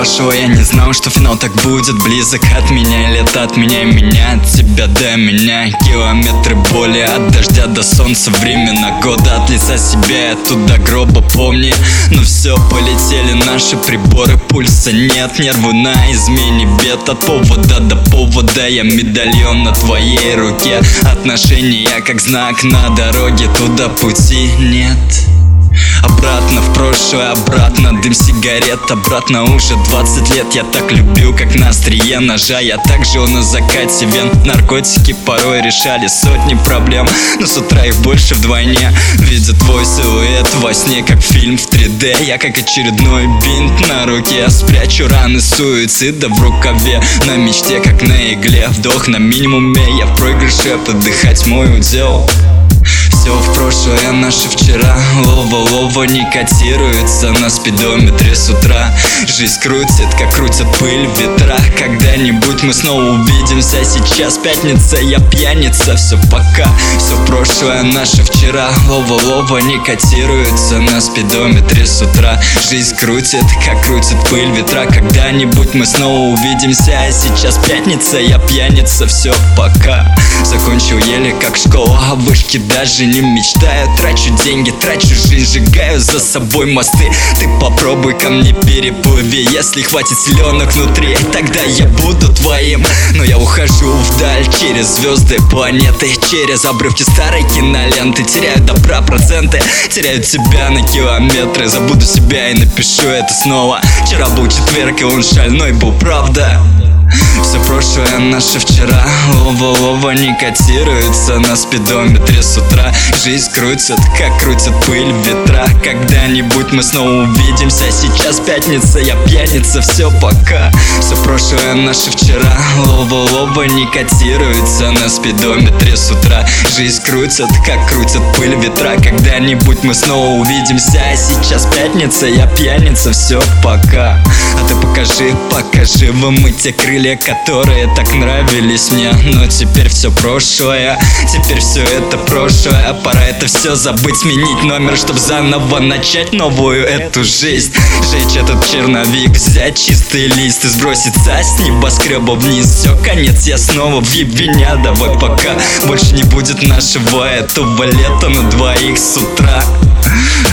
прошлого я не знал, что финал так будет близок. От меня лето, от меня и меня, от тебя до меня. Километры боли, от дождя до солнца. Времена года, от лица себя и тут до гроба, помни. Но все, полетели наши приборы, пульса нет. Нервы на измене, бед от повода до повода. Я медальон на твоей руке. Отношения как знак на дороге, туда пути нет. Обратно в прошлое, обратно дым сигарет. Обратно уже 20 лет. Я так любил, как на острие ножа. Я так жил на закате вен. Наркотики порой решали сотни проблем, но с утра их больше вдвойне. Видя твой силуэт во сне, как фильм в 3D. Я как очередной бинт на руке. Спрячу раны суицида в рукаве. На мечте, как на игле. Вдох на минимуме, я в проигрыше. Подыхать мой удел. Все в прошлое, наше вчера. Лова не котируется на спидометре с утра. Жизнь крутит, как крутят пыль ветра. Когда-нибудь мы снова увидимся. Сейчас пятница, я пьяница. Все пока, все прошлое, наше вчера. Лова не котируется на спидометре с утра. Жизнь крутит, как крутит пыль ветра. Когда-нибудь мы снова увидимся. Сейчас пятница, я пьяница. Все пока. Закончил еле как школа, а вышки даже не мечтаю. Трачу деньги, трачу жизнь, сжигаю за собой мосты. Ты попробуй ко мне переплыви. Если хватит силенок внутри, тогда я буду твоим. Но я ухожу вдаль, через звезды, планеты, через обрывки старой киноленты. Теряю добра проценты, теряю тебя на километры. Забуду себя и напишу это снова. Вчера был четверг, и он шальной был, правда. Все прошлое, наше вчера. Лова не котируется на спидометре с утра. Жизнь крутит, как крутит пыль ветра. Когда-нибудь мы снова увидимся. Сейчас пятница, я пьяница. Все пока. Все прошлое, наше вчера. Лова не котируется на спидометре с утра. Жизнь крутит, как крутит пыль ветра. Когда-нибудь мы снова увидимся. Сейчас пятница, я пьяница. Все пока. А ты покажи вам те крылья, которые так нравились мне. Но теперь все прошлое, теперь все это прошлое. Пора это все забыть, сменить номер, чтоб заново начать новую эту жизнь. Жечь этот черновик, взять чистый лист и сброситься с небоскреба вниз. Все, конец, я снова в ебеня. Давай пока, больше не будет нашего этого лета на двоих с утра.